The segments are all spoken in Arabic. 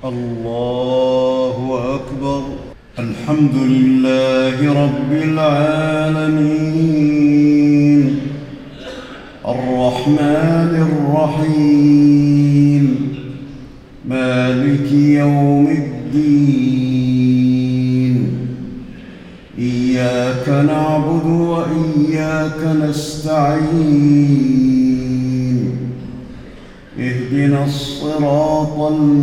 الله أكبر. الحمد لله رب العالمين الرحمن الرحيم مالك يوم الدين. إياك نعبد وإياك نستعين. اهدنا الصراط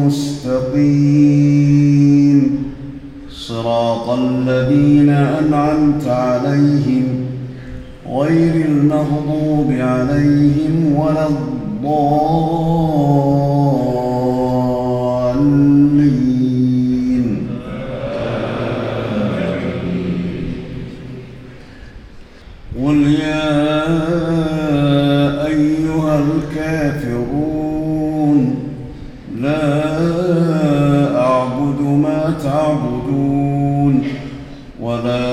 المستقيم صراط الذين أنعمت عليهم غير المغضوب عليهم ولا الضالين. قل يا أيها الكافرون لا أعبد ما تعبدون ولا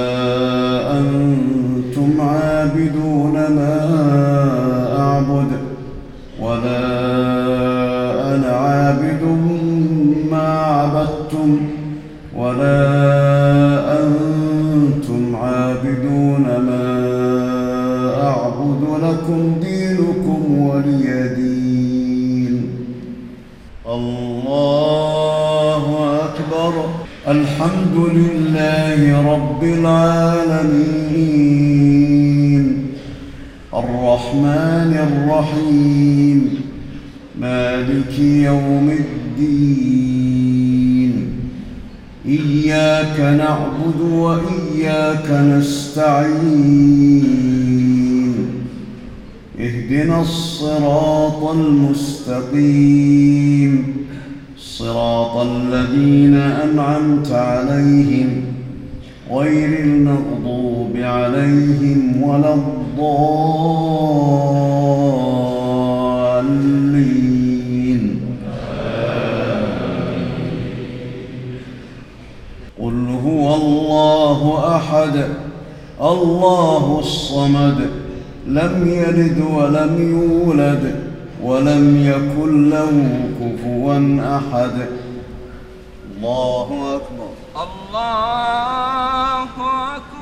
أنتم عابدون ما أعبد ولا أنا عابد ما عبدتم ولا أنتم عابدون ما أعبد لكم دينكم ولي دين. الله أكبر. الحمد لله رب العالمين الرحمن الرحيم مالك يوم الدين. إياك نعبد وإياك نستعين. اهدنا الصراط المستقيم صراط الذين أنعمت عليهم غير المغضوب عليهم ولا الضالين. قل هو الله أحد الله الصمد لم يلد ولم يولد ولم يكن له كفوا أحد. الله أكبر. الله أكبر.